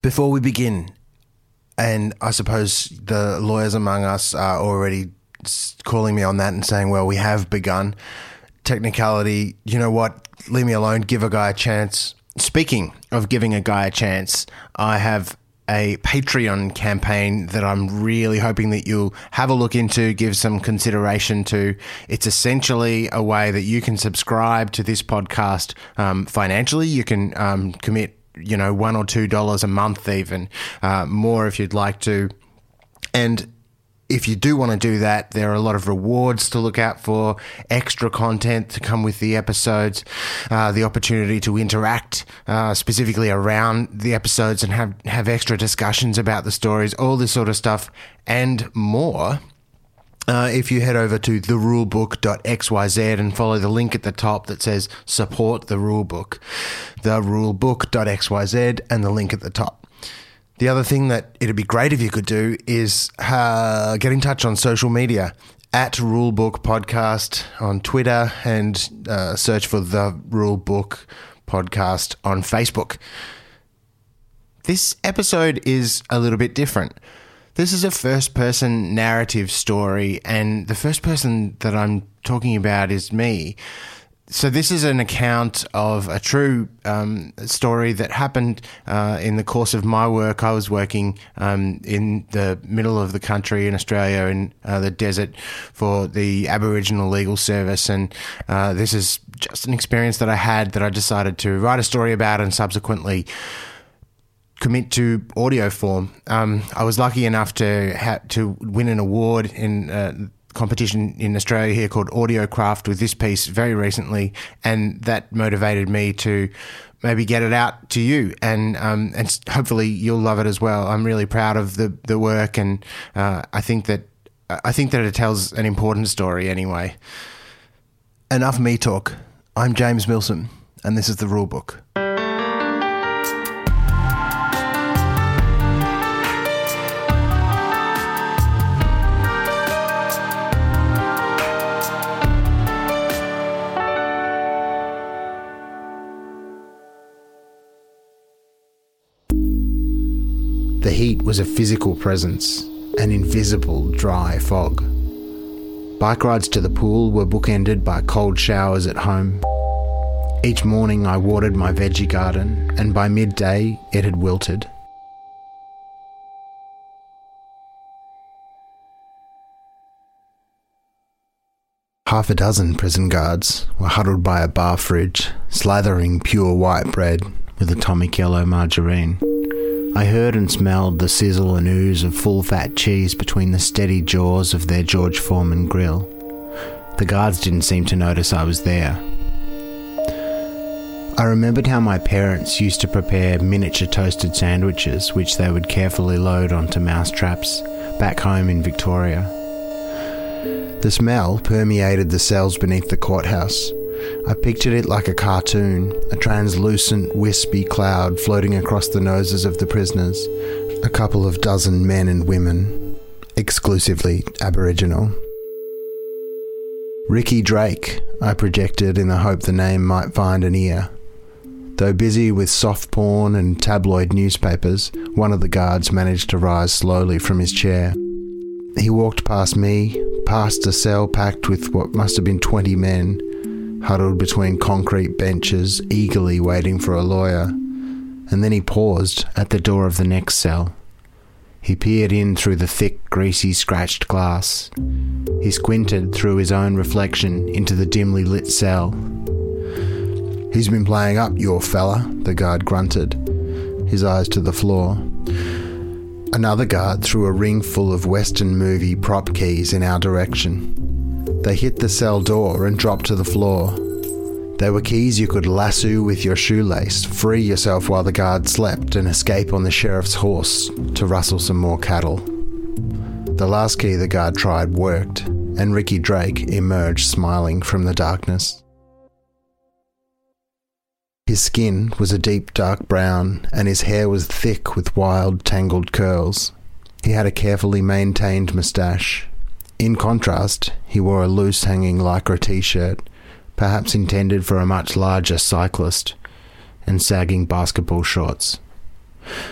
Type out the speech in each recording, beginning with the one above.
Before we begin, and I suppose the lawyers among us are already calling me on that and saying, well, we have begun. Technicality, you know what? Leave me alone. Give a guy a chance. Speaking of giving a guy a chance, I have a Patreon campaign that I'm really hoping that you'll have a look into, give some consideration to. It's essentially a way that you can subscribe to this podcast financially. You can commit $1 or $2 a month, even more if you'd like to. And if you do want to do that, there are a lot of rewards to look out for, extra content to come with the episodes, the opportunity to interact specifically around the episodes and have extra discussions about the stories, all this sort of stuff and more. If you head over to therulebook.xyz and follow the link at the top that says support the rulebook, therulebook.xyz and the link at the top. The other thing that it'd be great if you could do is get in touch on social media at Rulebook Podcast on Twitter and search for the Rulebook Podcast on Facebook. This episode is a little bit different. This is a first-person narrative story, and the first person that I'm talking about is me. So this is an account of a true story that happened in the course of my work. I was working in the middle of the country in Australia in the desert for the Aboriginal Legal Service, and this is just an experience that I had that I decided to write a story about and subsequently commit to audio form. I was lucky enough to win an award in a competition in Australia here called AudioCraft with this piece very recently, and that motivated me to maybe get it out to you, and hopefully you'll love it as well. I'm really proud of the work, and I think that it tells an important story anyway. Enough me talk. I'm James Milsom, and this is the Rulebook. The heat was a physical presence, an invisible, dry fog. Bike rides to the pool were bookended by cold showers at home. Each morning I watered my veggie garden, and by midday it had wilted. Half a dozen prison guards were huddled by a bar fridge, slathering pure white bread with atomic yellow margarine. I heard and smelled the sizzle and ooze of full-fat cheese between the steady jaws of their George Foreman grill. The guards didn't seem to notice I was there. I remembered how my parents used to prepare miniature toasted sandwiches, which they would carefully load onto mousetraps, back home in Victoria. The smell permeated the cells beneath the courthouse. I pictured it like a cartoon, a translucent, wispy cloud floating across the noses of the prisoners, a couple of dozen men and women, exclusively Aboriginal. Ricky Drake, I projected in the hope the name might find an ear. Though busy with soft porn and tabloid newspapers, one of the guards managed to rise slowly from his chair. He walked past me, past a cell packed with what must have been 20 men, huddled between concrete benches, eagerly waiting for a lawyer, and then he paused at the door of the next cell. He peered in through the thick, greasy, scratched glass. He squinted through his own reflection into the dimly lit cell. "He's been playing up, your fella," the guard grunted, his eyes to the floor. Another guard threw a ring full of Western movie prop keys in our direction. They hit the cell door and dropped to the floor. They were keys you could lasso with your shoelace, free yourself while the guard slept, and escape on the sheriff's horse to rustle some more cattle. The last key the guard tried worked, and Ricky Drake emerged smiling from the darkness. His skin was a deep dark brown, and his hair was thick with wild, tangled curls. He had a carefully maintained moustache. In contrast, he wore a loose-hanging lycra t-shirt, perhaps intended for a much larger cyclist, and sagging basketball shorts.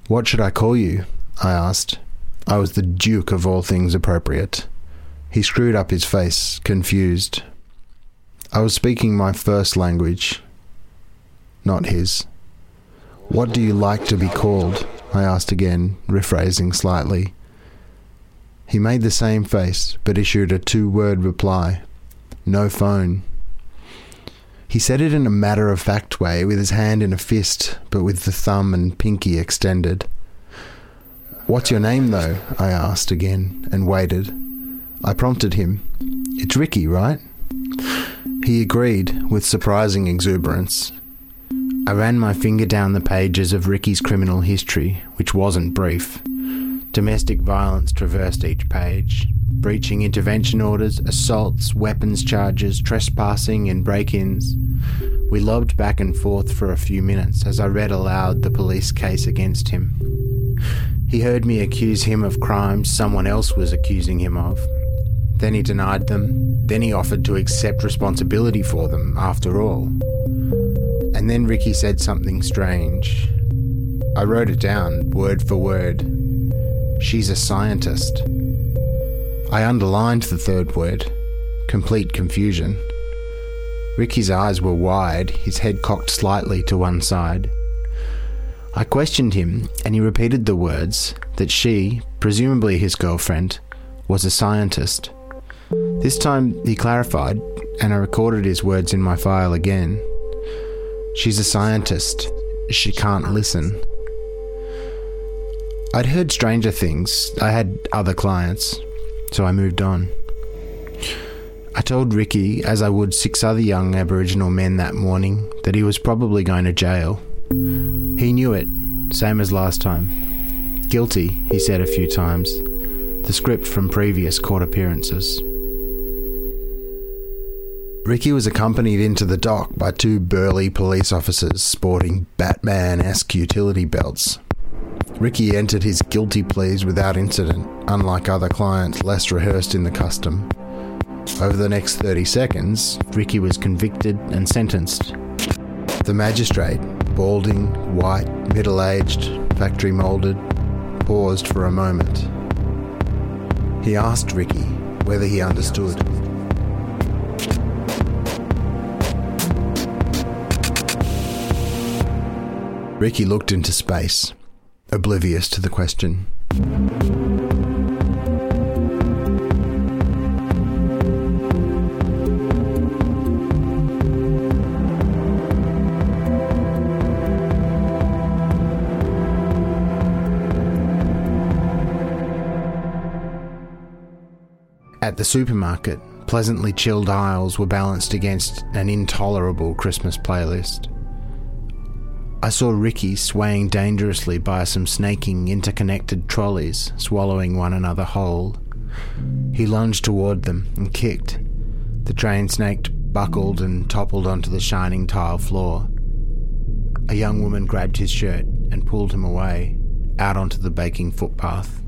"What should I call you?" I asked. I was the Duke of all things appropriate. He screwed up his face, confused. I was speaking my first language, not his. "What do you like to be called?" I asked again, rephrasing slightly. He made the same face, but issued a 2-word reply. "No phone." He said it in a matter-of-fact way, with his hand in a fist, but with the thumb and pinky extended. "What's your name, though?" I asked again, and waited. I prompted him. "It's Ricky, right?" He agreed, with surprising exuberance. I ran my finger down the pages of Ricky's criminal history, which wasn't brief. Domestic violence traversed each page. Breaching intervention orders, assaults, weapons charges, trespassing and break-ins. We lobbed back and forth for a few minutes as I read aloud the police case against him. He heard me accuse him of crimes someone else was accusing him of. Then he denied them. Then he offered to accept responsibility for them, after all. And then Ricky said something strange. I wrote it down, word for word. "She's a scientist." I underlined the third word. Complete confusion. Ricky's eyes were wide, his head cocked slightly to one side. I questioned him, and he repeated the words that she, presumably his girlfriend, was a scientist. This time he clarified, and I recorded his words in my file again. "She's a scientist. She can't listen." I'd heard stranger things. I had other clients, so I moved on. I told Ricky, as I would 6 other young Aboriginal men that morning, that he was probably going to jail. He knew it, same as last time. "Guilty," he said a few times, the script from previous court appearances. Ricky was accompanied into the dock by 2 burly police officers sporting Batman-esque utility belts. Ricky entered his guilty pleas without incident, unlike other clients less rehearsed in the custom. Over the next 30 seconds, Ricky was convicted and sentenced. The magistrate, balding, white, middle-aged, factory-moulded, paused for a moment. He asked Ricky whether he understood. Ricky looked into space, oblivious to the question. At the supermarket, pleasantly chilled aisles were balanced against an intolerable Christmas playlist. I saw Ricky swaying dangerously by some snaking, interconnected trolleys, swallowing one another whole. He lunged toward them and kicked. The train snaked, buckled and toppled onto the shining tile floor. A young woman grabbed his shirt and pulled him away, out onto the baking footpath.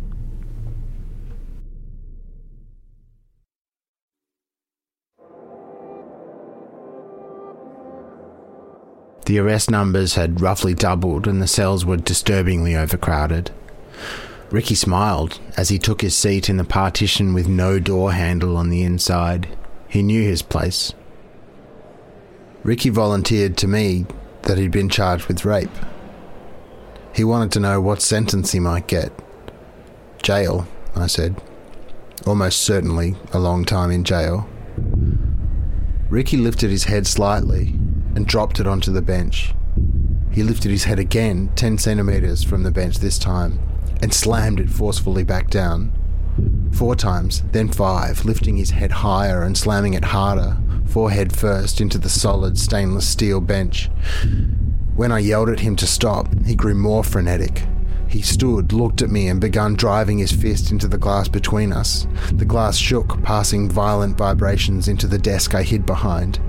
The arrest numbers had roughly doubled and the cells were disturbingly overcrowded. Ricky smiled as he took his seat in the partition with no door handle on the inside. He knew his place. Ricky volunteered to me that he'd been charged with rape. He wanted to know what sentence he might get. "Jail," I said. "Almost certainly a long time in jail." Ricky lifted his head slightly and dropped it onto the bench. He lifted his head again, 10 centimetres from the bench this time, and slammed it forcefully back down. 4 times, then 5, lifting his head higher and slamming it harder, forehead first, into the solid stainless steel bench. When I yelled at him to stop, he grew more frenetic. He stood, looked at me, and began driving his fist into the glass between us. The glass shook, passing violent vibrations into the desk I hid behind.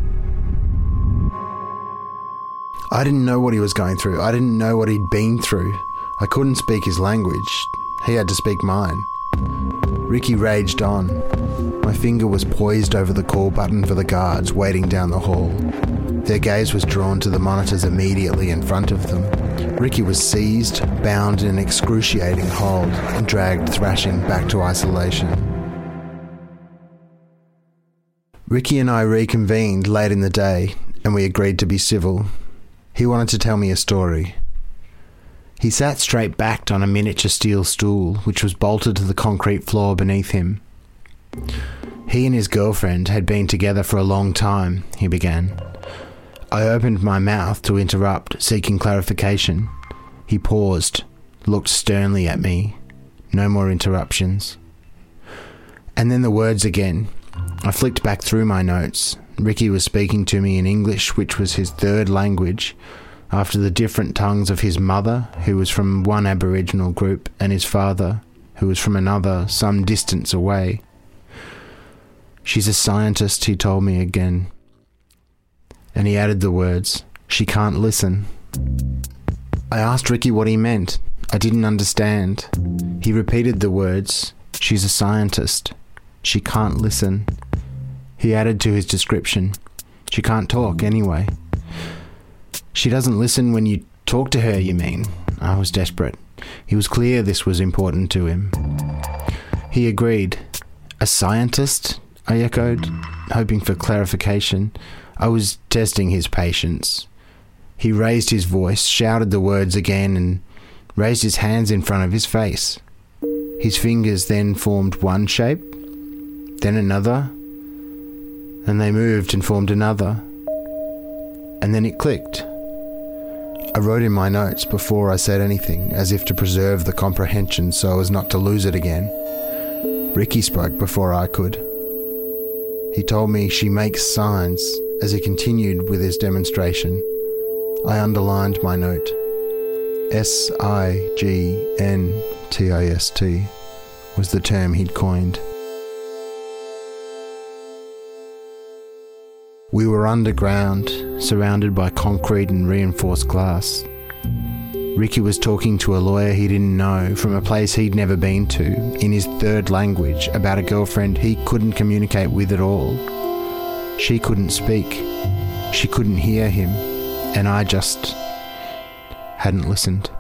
I didn't know what he was going through. I didn't know what he'd been through. I couldn't speak his language. He had to speak mine. Ricky raged on. My finger was poised over the call button for the guards waiting down the hall. Their gaze was drawn to the monitors immediately in front of them. Ricky was seized, bound in an excruciating hold, and dragged thrashing back to isolation. Ricky and I reconvened late in the day, and we agreed to be civil. He wanted to tell me a story. He sat straight-backed on a miniature steel stool, which was bolted to the concrete floor beneath him. He and his girlfriend had been together for a long time, he began. I opened my mouth to interrupt, seeking clarification. He paused, looked sternly at me. No more interruptions. And then the words again. I flicked back through my notes. Ricky was speaking to me in English, which was his third language, after the different tongues of his mother, who was from one Aboriginal group, and his father, who was from another, some distance away. She's a scientist, he told me again. And he added the words, she can't listen. I asked Ricky what he meant. I didn't understand. He repeated the words, she's a scientist. She can't listen. He added to his description, she can't talk anyway. She doesn't listen when you talk to her, you mean? I was desperate. He was clear this was important to him. He agreed. A scientist? I echoed, hoping for clarification. I was testing his patience. He raised his voice, shouted the words again, and raised his hands in front of his face. His fingers then formed one shape, then another, and they moved and formed another. And then it clicked. I wrote in my notes before I said anything, as if to preserve the comprehension so as not to lose it again. Ricky spoke before I could. He told me she makes signs. As he continued with his demonstration, I underlined my note. SIGNTIST was the term he'd coined. We were underground, surrounded by concrete and reinforced glass. Ricky was talking to a lawyer he didn't know from a place he'd never been to, in his third language, about a girlfriend he couldn't communicate with at all. She couldn't speak. She couldn't hear him, and I just hadn't listened.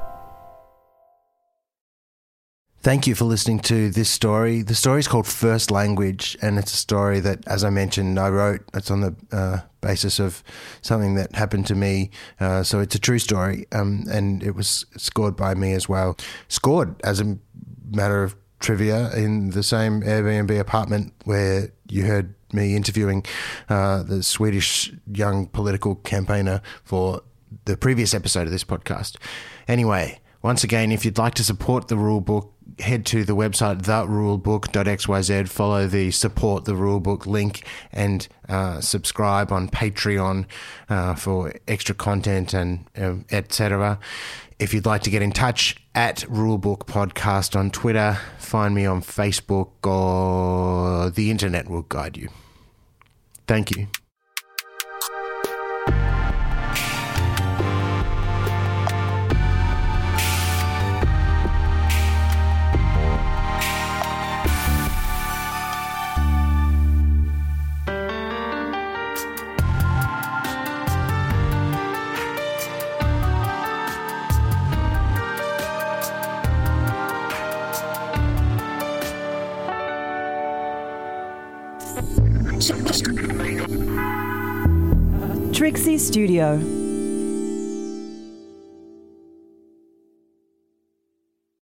Thank you for listening to this story. The story is called First Language, and it's a story that, as I mentioned, I wrote. It's on the basis of something that happened to me. So it's a true story, and it was scored by me as well. Scored, as a matter of trivia, in the same Airbnb apartment where you heard me interviewing the Swedish young political campaigner for the previous episode of this podcast. Anyway, once again, if you'd like to support the Rulebook, head to the website therulebook.xyz, follow the support the Rulebook link, and subscribe on Patreon for extra content and etc. If you'd like to get in touch, at Rulebook Podcast on Twitter, find me on Facebook, or the internet will guide you. Thank you. Trixie Studio.